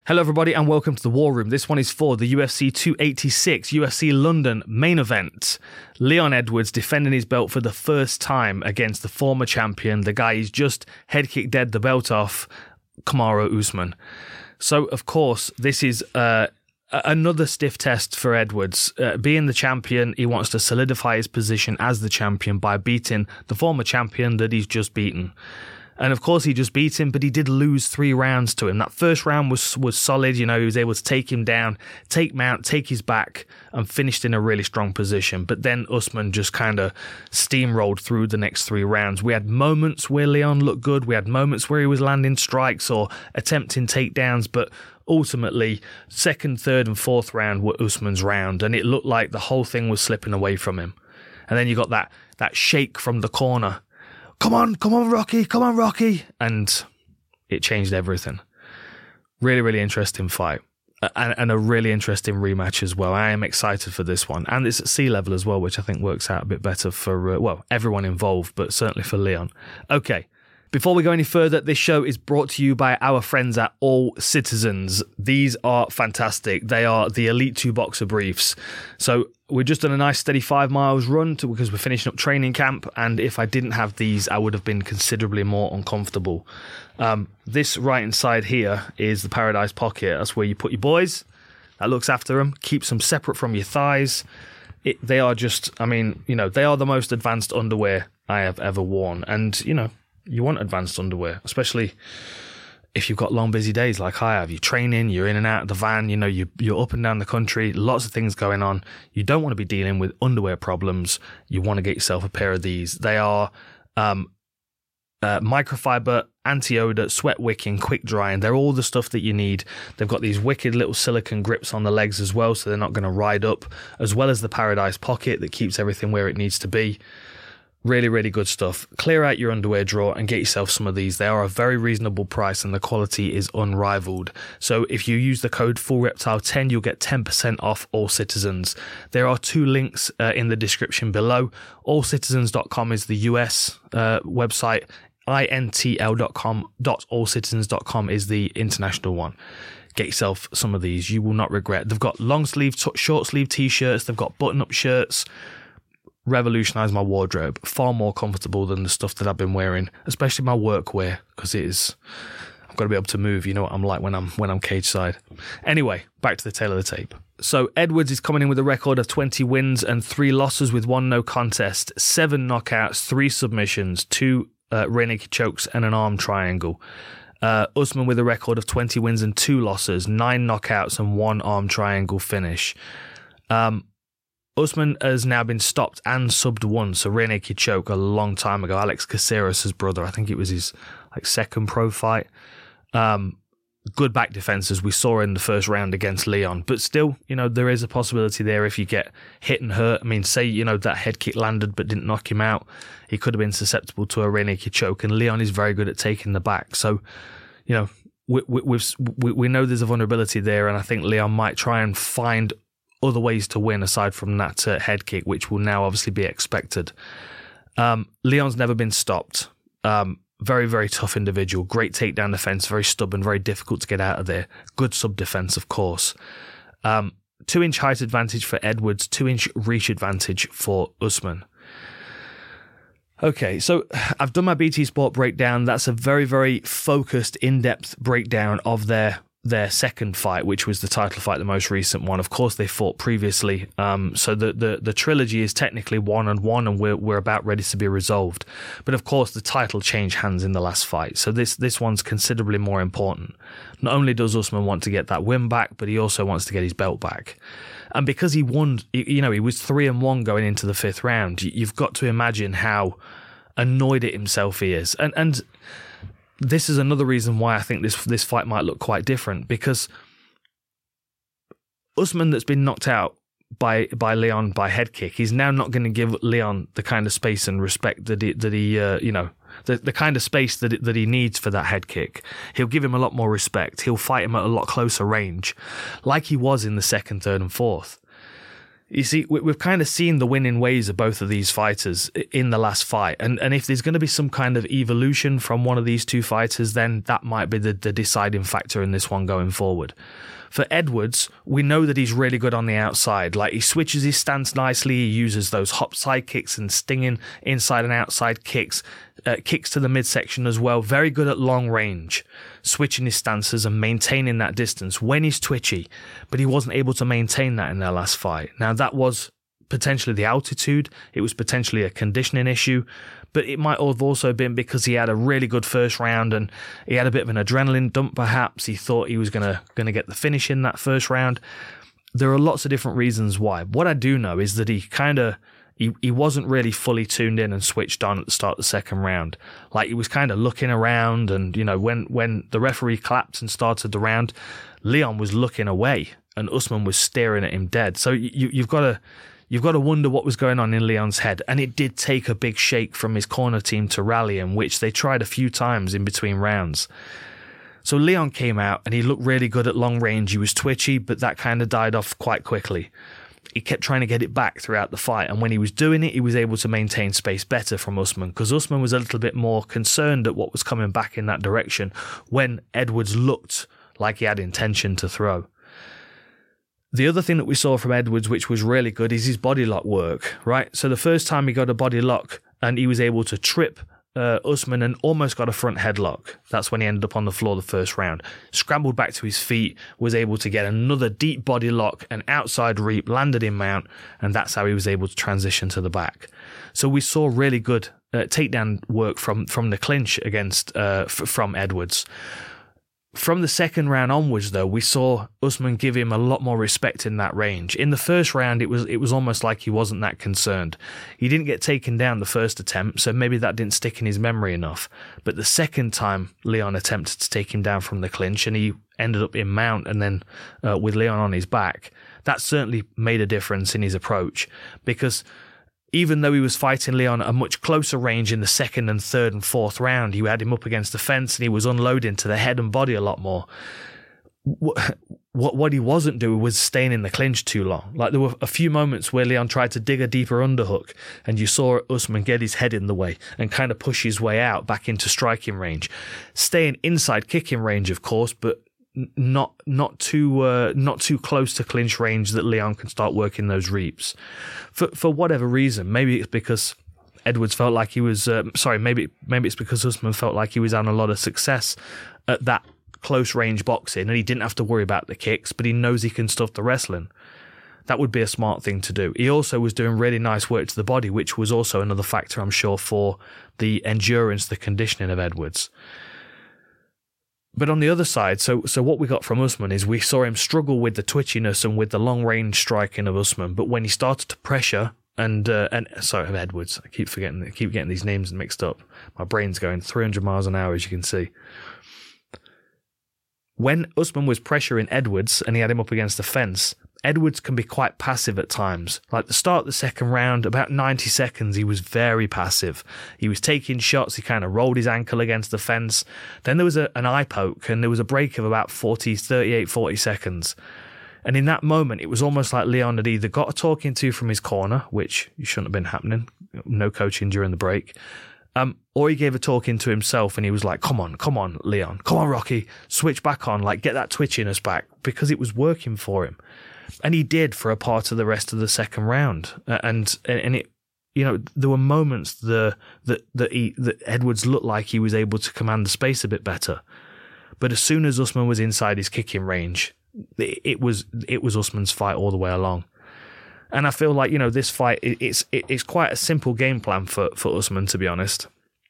Hello everybody and welcome to the War Room. This one is for the UFC 286 UFC London main event. Leon Edwards defending his belt for the first time against the former champion, the guy he's just head kicked dead the belt off, Kamaru Usman. So of course this is another stiff test for Edwards. Being the champion, he wants to solidify his position as the champion by beating the former champion that he's just beaten. And of course he just beat him, but he did lose 3 rounds to him. That first round was solid, you know, he was able to take him down, take him out, take his back, and finished in a really strong position. But then Usman just kind of steamrolled through the next 3 rounds. We had moments where Leon looked good, we had moments where he was landing strikes or attempting takedowns, but ultimately, second, third, and fourth round were Usman's round, and it looked like the whole thing was slipping away from him. And then you got that shake from the corner. Come on, Rocky. And it changed everything. Really, really interesting fight. And a really interesting rematch as well. I am excited for this one. And it's at sea level as well, which I think works out a bit better for, everyone involved, but certainly for Leon. Okay. Before we go any further, this show is brought to you by our friends at All Citizens. These are fantastic. They are the Elite 2 boxer briefs. So we're just on a nice steady 5 miles run because we're finishing up training camp. And if I didn't have these, I would have been considerably more uncomfortable. This right inside here is the Paradise Pocket. That's where you put your boys. That looks after them. Keeps them separate from your thighs. They are just, they are the most advanced underwear I have ever worn. And, you want advanced underwear, especially if you've got long, busy days like I have. You're training, you're in and out of the van, you're up and down the country, lots of things going on. You don't want to be dealing with underwear problems. You want to get yourself a pair of these. They are microfiber, anti-odor, sweat wicking, quick drying. They're all the stuff that you need. They've got these wicked little silicone grips on the legs as well, so they're not going to ride up, as well as the Paradise Pocket that keeps everything where it needs to be. Really, really good stuff. Clear out your underwear drawer and get yourself some of these. They are a very reasonable price and the quality is unrivaled. So if you use the code FULLREPTILE10, you'll get 10% off All Citizens. There are 2 links in the description below. Allcitizens.com is the US website. intl.com.allcitizens.com is the international one. Get yourself some of these. You will not regret. They've got long sleeve, short sleeve t-shirts. They've got button up shirts. Revolutionised my wardrobe. Far more comfortable than the stuff that I've been wearing, especially my workwear, because I've got to be able to move. You know what I'm like when I'm cage side. Anyway, back to the tail of the tape. So Edwards is coming in with a record of 20 wins and 3 losses with 1 no contest, 7 knockouts, 3 submissions, 2 rear naked chokes and an arm triangle. Usman with a record of 20 wins and 2 losses, 9 knockouts and 1 arm triangle finish. Usman has now been stopped and subbed once, a rear naked choke, a long time ago. Alex Caceres' brother, I think it was his second pro fight. Good back defense, as we saw in the first round against Leon. But still, there is a possibility there if you get hit and hurt. Say, that head kick landed but didn't knock him out. He could have been susceptible to a rear naked choke. And Leon is very good at taking the back. So, we know there's a vulnerability there. And I think Leon might try and find other ways to win aside from that head kick, which will now obviously be expected. Leon's never been stopped. Very, very tough individual. Great takedown defense, very stubborn, very difficult to get out of there. Good sub-defense, of course. 2-inch height advantage for Edwards, 2-inch reach advantage for Usman. Okay, so I've done my BT Sport breakdown. That's a very, very focused, in-depth breakdown of their second fight, which was the title fight, the most recent one. Of course, they fought previously. So the trilogy is technically 1-1, and we're about ready to be resolved. But of course, the title changed hands in the last fight. So this one's considerably more important. Not only does Usman want to get that win back, but he also wants to get his belt back. And because he won, he was 3-1 going into the 5th round. You've got to imagine how annoyed at himself he is. And this is another reason why I think this fight might look quite different, because Usman, that's been knocked out by Leon by head kick, he's now not going to give Leon the kind of space and respect that he the kind of space that he needs for that head kick. He'll give him a lot more respect. He'll fight him at a lot closer range, like he was in the 2nd, 3rd, and 4th. You see, we've kind of seen the winning ways of both of these fighters in the last fight. And if there's going to be some kind of evolution from one of these two fighters, then that might be the deciding factor in this one going forward. For Edwards, we know that he's really good on the outside. Like, he switches his stance nicely. He uses those hop side kicks and stinging inside and outside kicks. Kicks to the midsection as well. Very good at long range, switching his stances and maintaining that distance when he's twitchy. But he wasn't able to maintain that in their last fight. Now, that was potentially the altitude. It was potentially a conditioning issue. But it might have also been because he had a really good first round and he had a bit of an adrenaline dump, perhaps. He thought he was going to get the finish in that first round. There are lots of different reasons why. What I do know is that he wasn't really fully tuned in and switched on at the start of the second round. Like, he was kind of looking around, and, you know, when the referee clapped and started the round, Leon was looking away and Usman was staring at him dead. So you've got to wonder what was going on in Leon's head. And it did take a big shake from his corner team to rally him, which they tried a few times in between rounds. So Leon came out and he looked really good at long range. He was twitchy, but that kind of died off quite quickly. He kept trying to get it back throughout the fight, and when he was doing it, he was able to maintain space better from Usman, because Usman was a little bit more concerned at what was coming back in that direction when Edwards looked like he had intention to throw. The other thing that we saw from Edwards, which was really good, is his body lock work, right? So the first time he got a body lock and he was able to trip Usman and almost got a front headlock. That's when he ended up on the floor the first round. Scrambled back to his feet, was able to get another deep body lock, an outside reap, landed in mount, and that's how he was able to transition to the back. So we saw really good takedown work from the clinch against from Edwards. From the second round onwards, though, we saw Usman give him a lot more respect in that range. In the first round, it was almost like he wasn't that concerned. He didn't get taken down the first attempt, so maybe that didn't stick in his memory enough. But the second time Leon attempted to take him down from the clinch, and he ended up in mount and then with Leon on his back, that certainly made a difference in his approach, because even though he was fighting Leon at a much closer range in the second and third and fourth round, you had him up against the fence and he was unloading to the head and body a lot more. What he wasn't doing was staying in the clinch too long. Like, there were a few moments where Leon tried to dig a deeper underhook and you saw Usman get his head in the way and kind of push his way out back into striking range. Staying inside kicking range, of course, but not too close to clinch range that Leon can start working those reaps. For whatever reason, maybe it's because Edwards felt like he was maybe it's because Usman felt like he was having a lot of success at that close range boxing and he didn't have to worry about the kicks, but he knows he can stuff the wrestling. That would be a smart thing to do. He also was doing really nice work to the body, which was also another factor, I'm sure, for the endurance, the conditioning of Edwards. But on the other side, so what we got from Usman is we saw him struggle with the twitchiness and with the long-range striking of Usman. But when he started to pressure of Edwards, I keep getting these names mixed up. My brain's going 300 miles an hour, as you can see. When Usman was pressuring Edwards and he had him up against the fence, Edwards can be quite passive at times. Like the start of the second round, about 90 seconds, he was very passive. He was taking shots, he kind of rolled his ankle against the fence. Then there was an eye poke and there was a break of about 40 seconds. And in that moment, it was almost like Leon had either got a talking to from his corner, which shouldn't have been happening, no coaching during the break, or he gave a talking to himself and he was like, come on, Leon, come on, Rocky, switch back on, like get that twitchiness back, because it was working for him. And he did for a part of the rest of the second round. And it, you know, there were moments that Edwards looked like he was able to command the space a bit better. But as soon as Usman was inside his kicking range, it was Usman's fight all the way along. And I feel like, you know, this fight, it's quite a simple game plan for Usman, to be honest.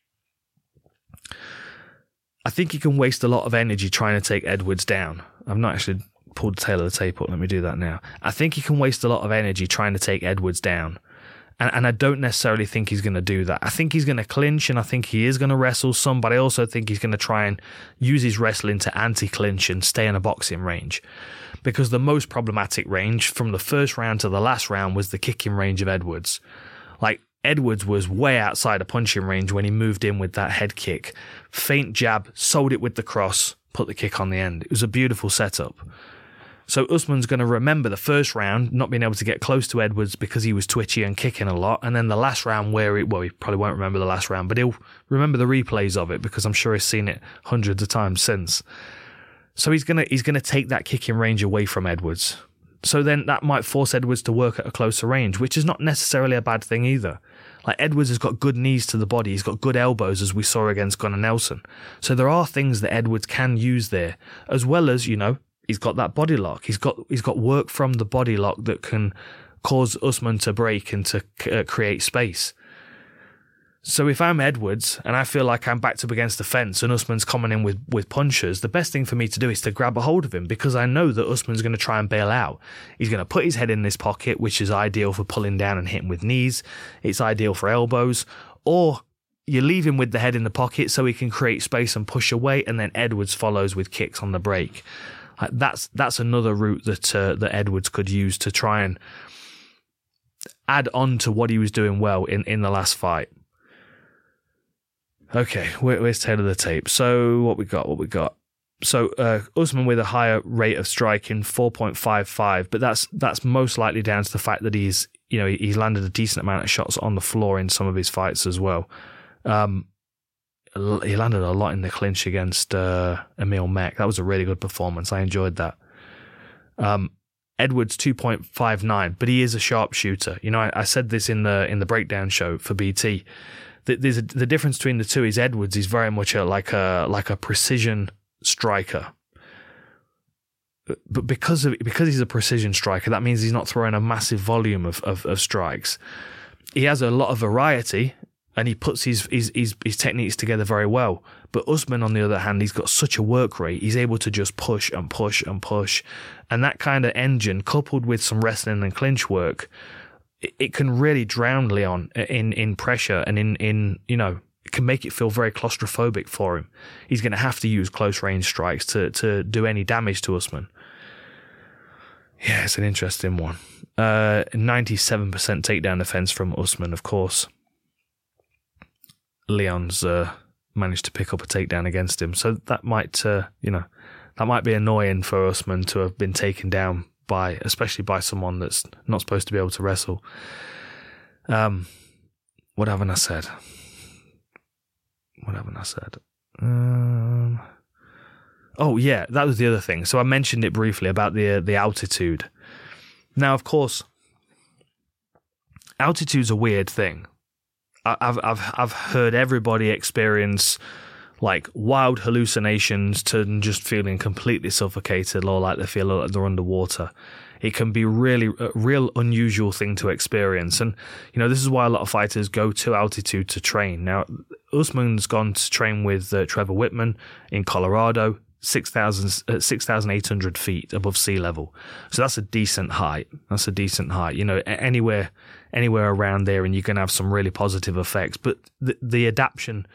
I think he can waste a lot of energy trying to take Edwards down. I've not actually pulled the tail of the tape up. Let me do that now. I think he can waste a lot of energy trying to take Edwards down. And I don't necessarily think he's going to do that. I think he's going to clinch and I think he is going to wrestle some, but I also think he's going to try and use his wrestling to anti-clinch and stay in a boxing range. Because the most problematic range from the first round to the last round was the kicking range of Edwards. Like, Edwards was way outside a punching range when he moved in with that head kick. Feint jab, sold it with the cross, put the kick on the end. It was a beautiful setup. So Usman's going to remember the first round not being able to get close to Edwards because he was twitchy and kicking a lot, and then the last round where he probably won't remember the last round, but he'll remember the replays of it because I'm sure he's seen it hundreds of times since. So he's gonna take that kicking range away from Edwards. So then that might force Edwards to work at a closer range, which is not necessarily a bad thing either. Like, Edwards has got good knees to the body, he's got good elbows, as we saw against Gunnar Nelson. So there are things that Edwards can use there, as well as, he's got that body lock. He's got work from the body lock that can cause Usman to break and to create space. So if I'm Edwards and I feel like I'm backed up against the fence and Usman's coming in with punches, the best thing for me to do is to grab a hold of him, because I know that Usman's going to try and bail out. He's going to put his head in this pocket, which is ideal for pulling down and hitting with knees. It's ideal for elbows. Or you leave him with the head in the pocket so he can create space and push away, and then Edwards follows with kicks on the break. That's another route that Edwards could use to try and add on to what he was doing well in the last fight. Okay, where's tail of the tape? So what we got? So Usman with a higher rate of striking, 4.55, but that's most likely down to the fact that he's landed a decent amount of shots on the floor in some of his fights as well. He landed a lot in the clinch against Emil Mek. That was a really good performance. I enjoyed that. Edwards 2.59, but he is a sharpshooter. I said this in the breakdown show for BT. The difference between the two is Edwards is very much like a precision striker. But because he's a precision striker, that means he's not throwing a massive volume of strikes. He has a lot of variety, and he puts his techniques together very well. But Usman, on the other hand, he's got such a work rate. He's able to just push and push and push. And that kind of engine, coupled with some wrestling and clinch work, it can really drown Leon in pressure, and it can make it feel very claustrophobic for him. He's going to have to use close range strikes to do any damage to Usman. Yeah, it's an interesting one. 97% takedown defense from Usman, of course. Leon's managed to pick up a takedown against him, so that might be annoying for Usman to have been taken down especially by someone that's not supposed to be able to wrestle. What haven't I said? Oh yeah, that was the other thing. So I mentioned it briefly about the altitude. Now, of course, altitude's a weird thing. I've heard everybody experience like wild hallucinations to just feeling completely suffocated, or like they feel like they're underwater. It can be really a real unusual thing to experience, and this is why a lot of fighters go to altitude to train. Now, Usman's gone to train with Trevor Whitman in Colorado, 6,800 feet above sea level. So that's a decent height. Anywhere around there, and you can have some really positive effects. But the adaptation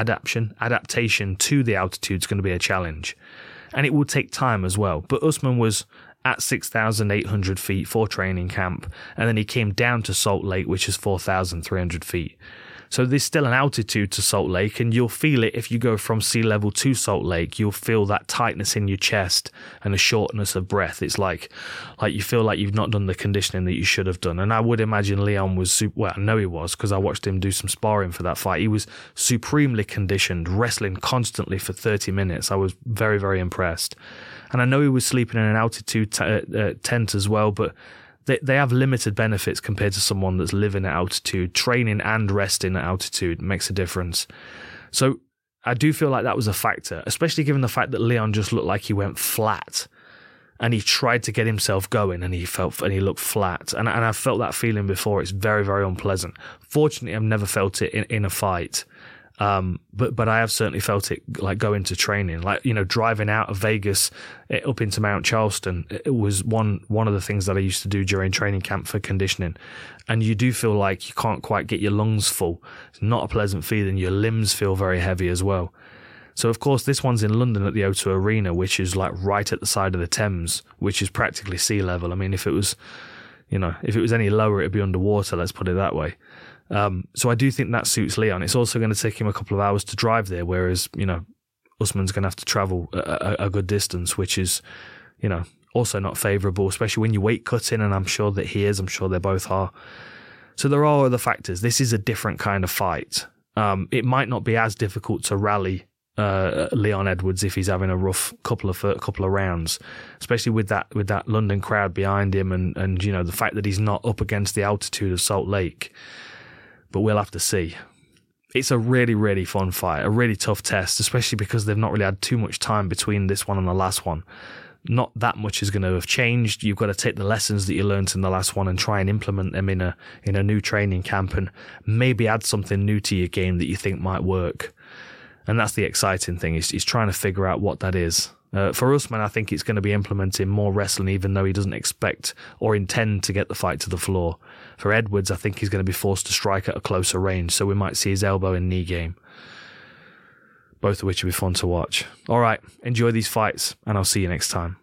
to the altitude is going to be a challenge, and it will take time as well. But Usman was at 6,800 feet for training camp, and then he came down to Salt Lake, which is 4,300 feet. So there's still an altitude to Salt Lake, and you'll feel it if you go from sea level to Salt Lake. You'll feel that tightness in your chest and a shortness of breath. It's like you feel like you've not done the conditioning that you should have done. And I would imagine Leon was, I know he was, because I watched him do some sparring for that fight. He was supremely conditioned, wrestling constantly for 30 minutes. I was very, very impressed. And I know he was sleeping in an altitude tent as well, but they have limited benefits compared to someone that's living at altitude. Training and resting at altitude makes a difference. So I do feel like that was a factor, especially given the fact that Leon just looked like he went flat, and he tried to get himself going, and he looked flat. And I felt that feeling before. It's very, very unpleasant. Fortunately, I've never felt it in a fight. But I have certainly felt it like going to training, like, driving out of Vegas up into Mount Charleston. It was one of the things that I used to do during training camp for conditioning. And you do feel like you can't quite get your lungs full. It's not a pleasant feeling. Your limbs feel very heavy as well. So of course, this one's in London at the O2 Arena, which is like right at the side of the Thames, which is practically sea level. I mean, if it was any lower, it'd be underwater. Let's put it that way. So I do think that suits Leon. It's also going to take him a couple of hours to drive there, whereas, Usman's going to have to travel a good distance, which is, also not favourable, especially when you're weight cutting, and I'm sure that he is. I'm sure they both are. So there are other factors. This is a different kind of fight. It might not be as difficult to rally Leon Edwards if he's having a rough couple of rounds, especially with that London crowd behind him, and you know, the fact that he's not up against the altitude of Salt Lake. But we'll have to see. It's a really, really fun fight, a really tough test, especially because they've not really had too much time between this one and the last one. Not that much is going to have changed. You've got to take the lessons that you learned in the last one and try and implement them in a new training camp, and maybe add something new to your game that you think might work. And that's the exciting thing, is trying to figure out what that is. For Usman, I think it's going to be implementing more wrestling, even though he doesn't expect or intend to get the fight to the floor. For Edwards, I think he's going to be forced to strike at a closer range, so we might see his elbow and knee game. Both of which will be fun to watch. All right, enjoy these fights, and I'll see you next time.